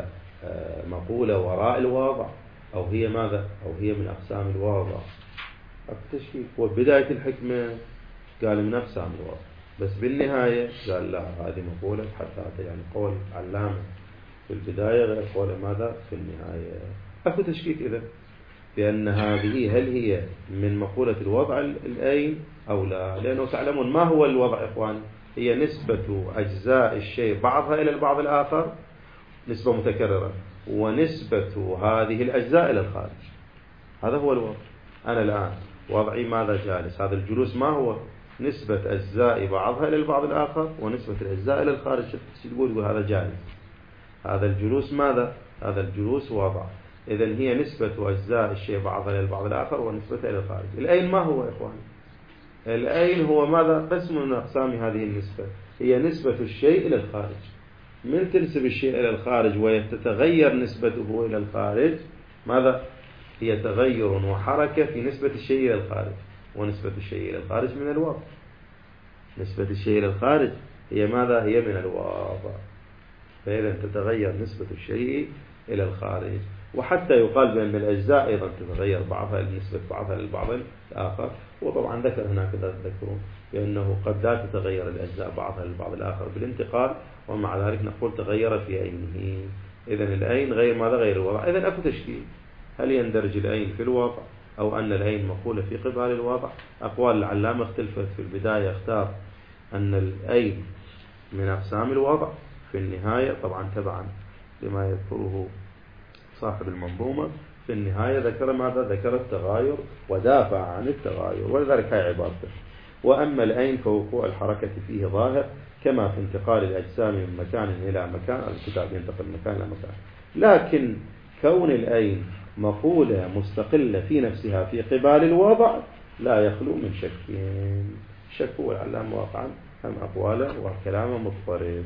مقولة وراء الواضع أو هي ماذا؟ أو هي من أقسام الواضع؟ التشكيك. وبداية الحكمة قال من أقسام الواضع، بس بالنهاية قال لا، هذه مقولة حتى هذا يعني قول علامة في البداية غير قول ماذا في النهاية. أكو تشكيك إذا بأن هذه هل هي من مقولة الوضع الأين أو لا؟ لأنه تعلمون ما هو الوضع إخوان؟ هي نسبة أجزاء الشيء بعضها إلى البعض الآخر، نسبة متكررة، ونسبة هذه الأجزاء إلى الخارج. هذا هو الوضع. أنا الآن وضعي ماذا جالس؟ هذا الجلوس ما هو؟ نسبة أجزاء بعضها إلى البعض الآخر ونسبة الأجزاء إلى الخارج. تقول هذا جالس، هذا الجلوس ماذا؟ هذا الجلوس وضع. إذن هي نسبة أجزاء الشيء بعضها إلى البعض الآخر ونسبة إلى الخارج. الأين ما هو يا إخواني؟ الأين هو ماذا؟ قسم من أقسام هذه النسبة، هي نسبة الشيء إلى الخارج. من تنسب الشيء إلى الخارج ويتغير نسبته إلى الخارج، ماذا؟ هي تغير وحركة في نسبة الشيء إلى الخارج، ونسبة الشيء إلى الخارج من الوضع. نسبة الشيء إلى الخارج هي ماذا؟ هي من الوضع. فإذا تتغير نسبة الشيء إلى الخارج. وحتى يقال بأن الأجزاء أيضا تتغير بعضها نسبة بعضها للبعض الآخر. وطبعا ذكر هناك تذكرون بأنه قد لا تتغير الأجزاء بعضها للبعض الآخر بالانتقال، ومع ذلك نقول تغير في أينه. إذن الأين غير ماذا؟ غير الوضع. إذن أكو تشكيل، هل يندرج الأين في الوضع أو أن الأين مقولة في قبال الوضع؟ أقوال العلامة اختلفت. في البداية اختار أن الأين من أقسام الوضع، في النهاية طبعا تبعا لما يذكره صاحب المنظومة في النهاية ذكر ماذا؟ ذكر التغاير ودافع عن التغاير، ولذلك هي عبارته. وأما الأين فوقوع الحركة فيه ظاهر كما في انتقال الأجسام من مكان إلى مكان، الكتاب ينتقل من مكان إلى مكان. لكن كون الأين مقولة مستقلة في نفسها في قبال الوضع لا يخلو من شك. شك هو العلامة واقعا هم أقواله وكلامه مضطرب،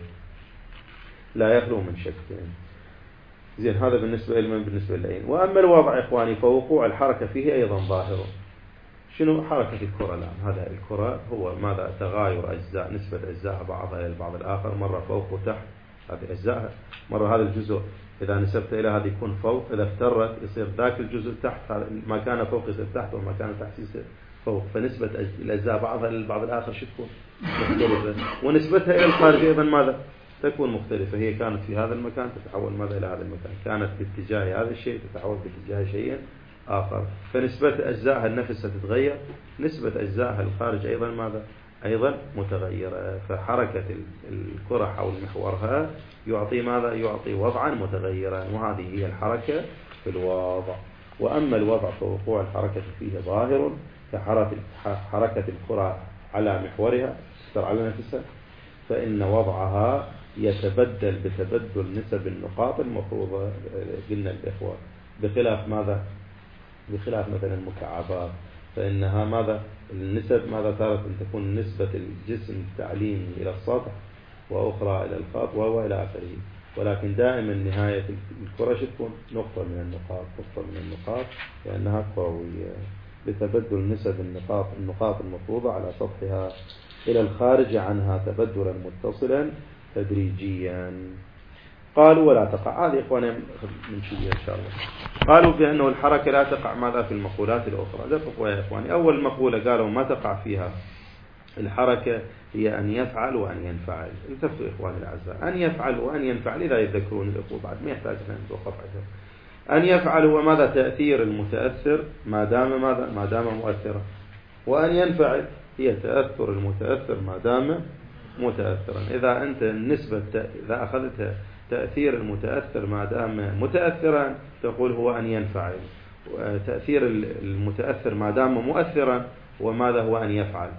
لا يخلو من شك. زين، هذا بالنسبة لمن؟ بالنسبة للأين. وأما الوضع إخواني فوقوع الحركة فيه أيضا ظاهر. شنو حركة الكرة الآن؟ هذا الكرة هو ماذا؟ تغاير أجزاء، نسبة أجزاء بعضها إلى البعض الآخر، مرة فوق وتحت هذه أجزاء، مرة هذا الجزء إذا نسبت إلى هذا يكون فوق، إذا افترت يصير ذاك الجزء تحت، ما كان فوق يصير تحت وما كان تحت يصير فوق، فنسبة الأجزاء بعضها إلى البعض الآخر شو تكون؟ مختلفة، ونسبتها إلى الخارج أيضا ماذا؟ تكون مختلفة. هي كانت في هذا المكان تتحول ماذا إلى هذا المكان، كانت باتجاه هذا الشيء تتحول باتجاه شيء آخر، فنسبة أجزائها نفسها تتغير، نسبة أجزائها الخارج أيضا ماذا؟ أيضا متغيرة. فحركة الكرة حول محورها يعطي ماذا؟ يعطي وضعا متغيرا، وهذه هي الحركة في الوضع. وأما الوضع فوقوع الحركة فيه ظاهر كحركة الكرة على محورها تستر على نفسها، فإن وضعها يتبدل بتبدل نسب النقاط المفروضة قلنا الإخوة، بخلاف ماذا؟ بخلاف مثلا المكعبات، فإنها ماذا؟ النسب ماذا تارة أن تكون نسبة الجسم التعليمي إلى السطح وأخرى إلى الخط وإلى آخره، ولكن دائما نهاية الكرة تكون نقطة من النقاط، نقطة من النقاط، لأنها كروية بتبدل نسب النقاط المفروضة على سطحها إلى الخارج عنها تبدلا متصلا تدريجيا. قالوا ولا تقع، هذه إخوانا من شيء إن شاء الله. قالوا بأنه الحركة لا تقع ماذا؟ في المقولات الأخرى. دققوا يا إخواني، أول مقولة قالوا ما تقع فيها الحركة هي أن يفعل وأن ينفعل. التفتوا إخواني الأعزاء، أن يفعل وأن ينفعل إذا يتذكرون الأخوة بعد ما يحتاج أن نتوقف عنها. أن يفعل هو ماذا؟ تأثير المتأثر ما دام ماذا؟ ما دام مؤثرا، وأن ينفعل هي تأثر المتأثر ما دام متأثرا. إذا أنت النسبة إذا أخذتها تأثير المتأثر ما دام متأثرا تقول هو أن ينفعل، وتأثير المتأثر ما دام مؤثرا وماذا هو أن يفعل،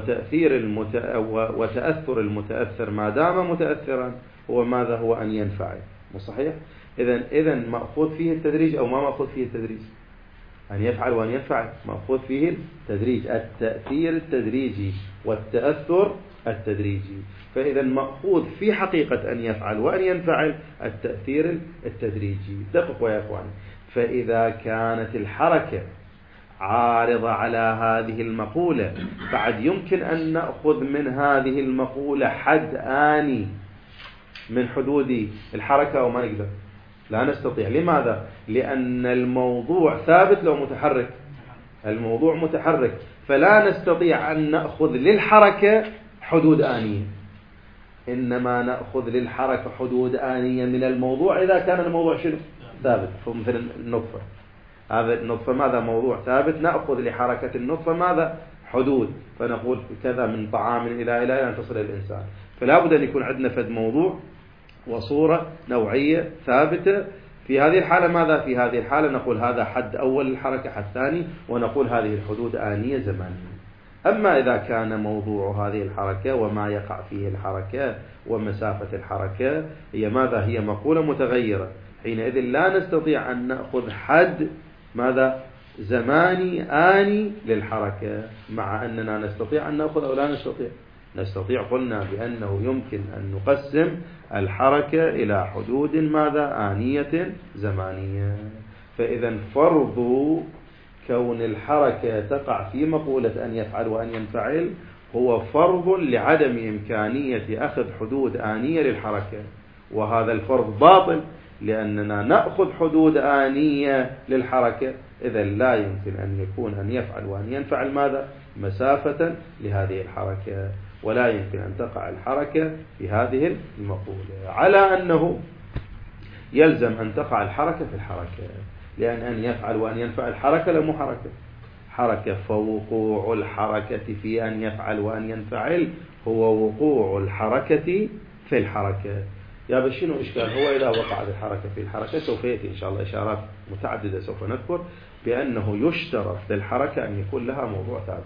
وتأثر المتأثر ما دام متأثرا هو ماذا؟ هو أن ينفعل. مو صحيح؟ إذا مأخوذ فيه التدريج أو ما مأخوذ فيه التدريج؟ أن يفعل وأن ينفعل مأخوذ فيه التدريج، التأثير التدريجي والتأثر التدريجي. فإذا مأخوذ في حقيقة أن يفعل وأن ينفعل التأثير التدريجي. دققوا يا أخواني، فإذا كانت الحركة عارضة على هذه المقولة بعد يمكن أن نأخذ من هذه المقولة حد آني من حدود الحركة أو ما نقدر؟ لا نستطيع. لماذا؟ لأن الموضوع ثابت لو متحرك، الموضوع متحرك، فلا نستطيع أن نأخذ للحركة حدود آنية، إنما نأخذ للحركة حدود آنية من الموضوع إذا كان الموضوع شنو؟ ثابت. مثل النطفة، هذا النطفة ماذا؟ موضوع ثابت، نأخذ لحركة النطفة ماذا؟ حدود، فنقول كذا من طعام إلى أن تصل الإنسان. فلا بد أن يكون عندنا فد موضوع وصورة نوعية ثابتة. في هذه الحالة ماذا؟ في هذه الحالة نقول هذا حد أول الحركة، حد ثاني، ونقول هذه الحدود آنية زمانية. أما إذا كان موضوع هذه الحركة وما يقع فيه الحركة ومسافة الحركة هي ماذا؟ هي مقولة متغيرة، حينئذ لا نستطيع أن نأخذ حد ماذا؟ زماني آني للحركة، مع أننا نستطيع أن نأخذ أو لا نستطيع؟ نستطيع. قلنا بأنه يمكن أن نقسم الحركة إلى حدود ماذا؟ آنية زمانية. فإذا فرض كون الحركة تقع في مقولة أن يفعل وأن ينفعل هو فرض لعدم إمكانية أخذ حدود آنية للحركة، وهذا الفرض باطل لأننا نأخذ حدود آنية للحركة، إذا لا يمكن أن يكون أن يفعل وأن ينفعل ماذا؟ مسافة لهذه الحركة، ولا يمكن أن تقع الحركة في هذه المقولة، على أنه يلزم أن تقع الحركة في الحركة، لأن أن يفعل وأن ينفعل حركة لا مو حركة. فوقوع الحركة في أن يفعل وأن ينفعل هو وقوع الحركة في الحركة. يا بشنو إشكال؟ هو إذا وقعت الحركة في الحركة سوف يأتي إن شاء الله إشارات متعددة سوف نذكر بأنه يشترط للحركة أن يكون لها موضوع ثابت.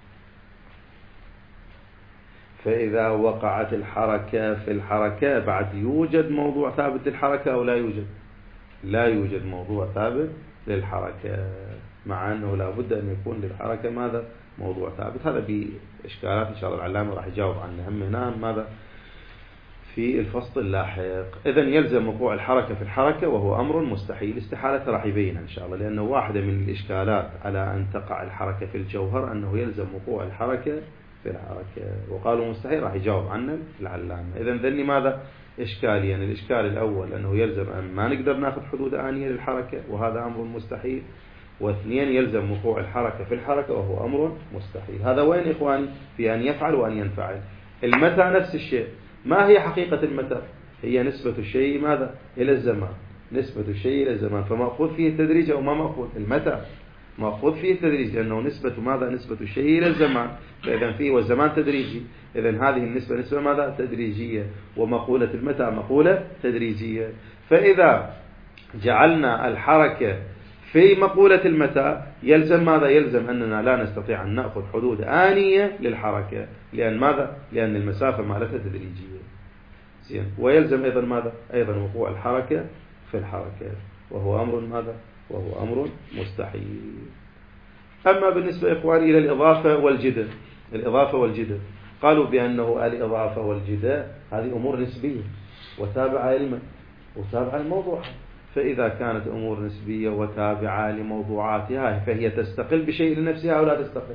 فإذا وقعت الحركة في الحركة بعد يوجد موضوع ثابت للحركة أو لا يوجد؟ لا يوجد موضوع ثابت للحركة، مع أنه لا بد أن يكون للحركة ماذا؟ موضوع ثابت. هذا بإشكالات إن شاء الله العلامة راح يجاوب عنها هم هنا ماذا؟ في الفصل اللاحق. إذن يلزم وقوع الحركة في الحركة وهو أمر مستحيل. استحالة راح يبينها إن شاء الله، لأنه واحدة من الإشكالات على أن تقع الحركة في الجوهر أنه يلزم وقوع الحركة في الحركة، وقالوا مستحيل راح يجاوب عنه العلامة. إذن ذني ماذا إشكاليا؟ يعني الإشكال الأول أنه يلزم أن ما نقدر ناخذ حدود آنية للحركة وهذا أمر مستحيل، واثنين يلزم وقوع الحركة في الحركة وهو أمر مستحيل. هذا وين إخواني؟ في أن يفعل وأن ينفعل. المتى نفس الشيء. ما هي حقيقة المتى؟ هي نسبة الشيء ماذا؟ إلى الزمان. نسبة الشيء إلى الزمان، فمأخوذ فيه التدريج أو ما مأخوذ؟ المتى مأخوذ فيه التدريج، لأنه نسبة ماذا؟ نسبة الشيء إلى الزمان، فإذا فيه والزمان تدريجي، إذن هذه النسبة نسبة ماذا؟ تدريجية، ومقولة المتى مقولة تدريجية. فإذا جعلنا الحركة في مقولة المتى يلزم ماذا؟ يلزم أننا لا نستطيع أن نأخذ حدود آنية للحركة، لأن ماذا؟ لأن المسافة مالتها تدريجية. زين. ويلزم أيضا ماذا؟ أيضا وقوع الحركة في الحركة وهو أمر ماذا؟ وهو أمر مستحيل. أما بالنسبة إخواني إلى الإضافة والجدة، الإضافة والجدة قالوا بأنه الإضافة والجدة هذه أمور نسبية وتابعة لمن؟ وتابعة للموضوع. فإذا كانت أمور نسبية وتابعة لموضوعاتها فهي تستقل بشيء لنفسها أو لا تستقل؟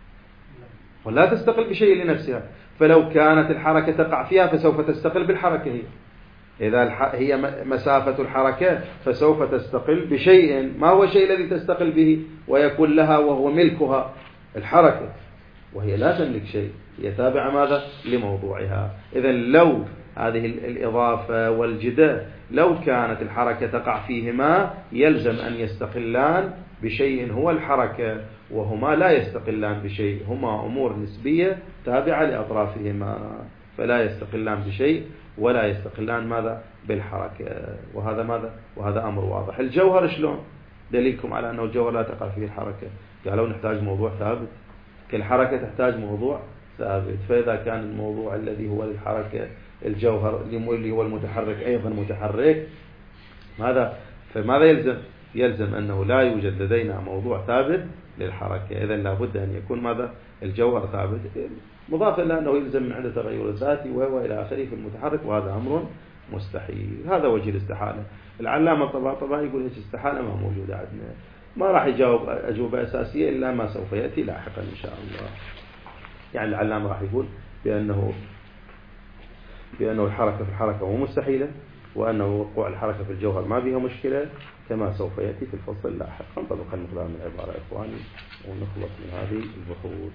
ولا تستقل بشيء لنفسها. فلو كانت الحركة تقع فيها فسوف تستقل بالحركة هي. إذا هي مسافة الحركة فسوف تستقل بشيء. ما هو الشيء الذي تستقل به ويكون لها وهو ملكها؟ الحركة، وهي لا تملك شيء، هي تابعة ماذا؟ لموضوعها. إذا لو هذه الإضافة والجدة لو كانت الحركة تقع فيهما يلزم أن يستقلان بشيء هو الحركة، وهما لا يستقلان بشيء، هما أمور نسبية تابعة لأطرافهما، فلا يستقلان بشيء ولا يستقلان ماذا؟ بالحركة. وهذا ماذا؟ وهذا أمر واضح. الجوهر شلون؟ دليلكم على أنه الجوهر لا تقع فيه الحركة. قالوا نحتاج موضوع ثابت، كالحركة تحتاج موضوع ثابت. فإذا كان الموضوع الذي هو الحركة الجوهر اللي هو المتحرك أيضا متحرك، ماذا؟ فماذا يلزم؟ يلزم أنه لا يوجد لدينا موضوع ثابت للحركة. إذن لابد أن يكون ماذا؟ الجوهر ثابت، مضافا إلى أنه يلزم من عنده تغير ذاتي وهو إلى آخره في المتحرك، وهذا أمر مستحيل. هذا وجه الاستحالة. العلامة طبعا يقول إيش استحالة ما موجودة عندنا، ما راح يجاوب أجوبة أساسية إلا ما سوف يأتي لاحقا إن شاء الله. يعني العلامة راح يقول بأنه الحركة في الحركة هو مستحيلة، وأنه وقوع الحركة في الجوهر ما بها مشكلة كما سوف يأتي في الفصل اللاحق. ننطلق المقدار من العبارة إخواني ونخلص من هذه البحوث.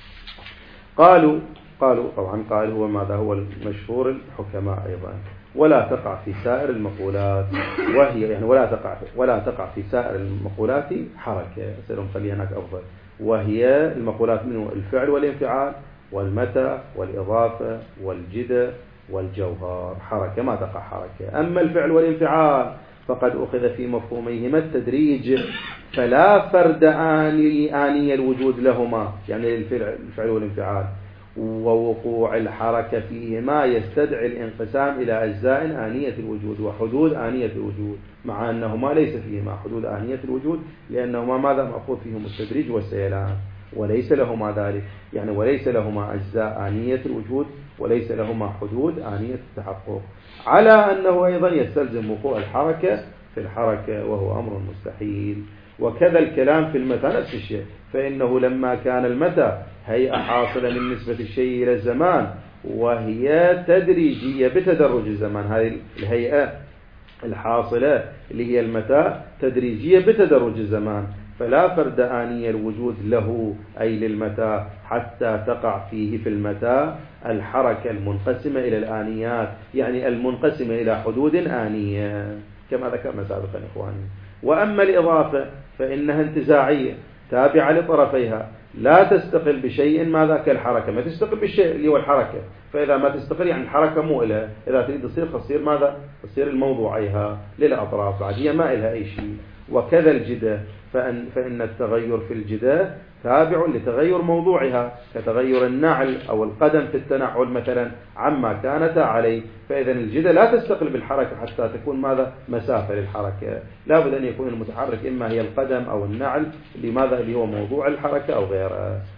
قالوا طبعا قال هو ماذا؟ هو المشهور الحكماء أيضا. ولا تقع في سائر المقولات، وهي يعني ولا تقع في سائر المقولات حركة. سنخليها هناك أفضل. وهي المقولات منه الفعل والانفعال والمتى والإضافة والجدة والجوهر. حركة ما تقع حركة. أما الفعل والانفعال فقد أخذ في مفهوميهما التدريج، فلا فرد آني الوجود لهما، يعني الفعل والانفعال، ووقوع الحركة فيهما يستدعي الانقسام إلى أجزاء آنية الوجود وحدود آنية الوجود، مع أنهما ليس فيهما حدود آنية الوجود، لأنهما ماذا؟ مأخوذ فيهم التدريج والسيلان، وليس لهما ذلك، يعني وليس لهما أجزاء آنية الوجود وليس لهما حدود آنية التحقق، على أنه أيضا يستلزم وقوع الحركة في الحركة وهو أمر مستحيل. وكذا الكلام في المتى نفس الشيء، فإنه لما كان المتى هيئة حاصلة من نسبة الشيء إلى الزمان وهي تدريجية بتدرج الزمان، هذه الهيئة الحاصلة اللي هي المتى تدريجية بتدرج الزمان، فلا فرد آنية الوجود له أي للمتى حتى تقع فيه في المتى الحركة المنقسمة إلى الآنيات، يعني المنقسمة إلى حدود آنية كما ذكرنا سابقا إخواني. وأما الإضافة فإنها انتزاعية تابعة لطرفيها، لا تستقل بشيء ماذا؟ كالحركة، ما تستقل بالشيء اللي هو الحركة، فإذا ما تستقل يعني الحركة مو إلها، إذا تريد تصير ماذا؟ تصير الموضوعيها للأطراف، بعدية ما إلها أي شيء. وكذا الجدة فإن التغير في الجدة تابع لتغير موضوعها، كتغير النعل أو القدم في التنعل مثلا عما كانت عليه، فإذا الجدة لا تستقل بالحركة حتى تكون ماذا؟ مسافة للحركة، لا بد أن يكون المتحرك إما هي القدم أو النعل اللي هو موضوع الحركة أو غيرها.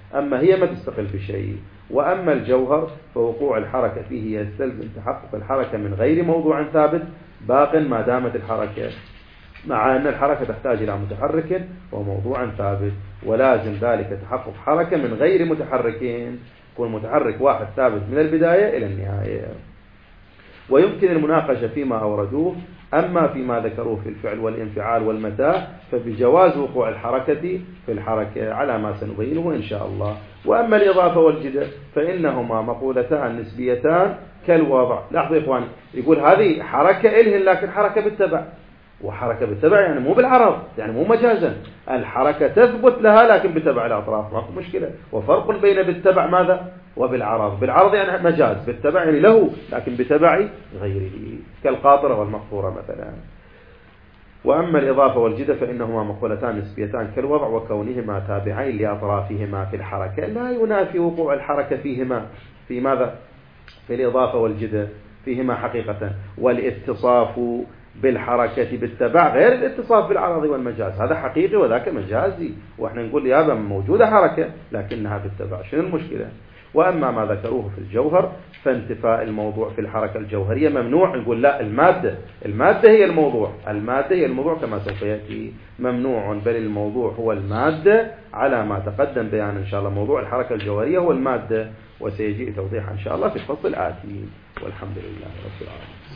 أما هي ما تستقل بشيء. وأما الجوهر فوقوع الحركة فيه يستلزم تحقق الحركة من غير موضوع ثابت باق ما دامت الحركة، مع أن الحركة تحتاج إلى متحرك وموضوع ثابت، ولازم ذلك تحقق حركة من غير متحركين، يكون متحرك واحد ثابت من البداية إلى النهاية. ويمكن المناقشة فيما أوردوه. أما فيما ذكروه في الفعل والانفعال والمتاع فبجواز وقوع الحركة في الحركة على ما سنبينه إن شاء الله. وأما الإضافة والجدة فإنهما مقولتان نسبيتان كالوضع. لاحظوا يا إخواني، يقول هذه حركة إلهن لكن حركة بالتبع، وحركة بالتبع يعني مو بالعرض، يعني مو مجازا، الحركة تثبت لها لكن بتبع الأطراف، ما في مشكلة. وفرق بين بالتبع ماذا وبالعرض. بالعرض يعني مجاز، بالتبع يعني له لكن بتبع غيره، كالقاطرة والمقطورة مثلا. وأما الإضافة والجدة فإنهما مقولتان نسبيتان كالوضع، وكونهما تابعين لأطرافهما في الحركة لا ينافي وقوع الحركة فيهما. في ماذا؟ في الإضافة والجدة فيهما حقيقة. والاتصاف بالحركة بالتبع غير الاتصاف بالعرض والمجاز، هذا حقيقي وذاك مجازي، وإحنا نقول يابا موجودة حركة لكنها بالتبع، شنو المشكلة؟ وأما ما ذكروه في الجوهر فانتفاء الموضوع في الحركة الجوهرية ممنوع. نقول لا، المادة هي الموضوع، المادة هي الموضوع كما سوف يأتي، ممنوع، بل الموضوع هو المادة على ما تقدم بيان إن شاء الله. موضوع الحركة الجوهرية هو المادة، وسيجي توضيح إن شاء الله في الفصل الآتي. والحمد لله رب العالمين.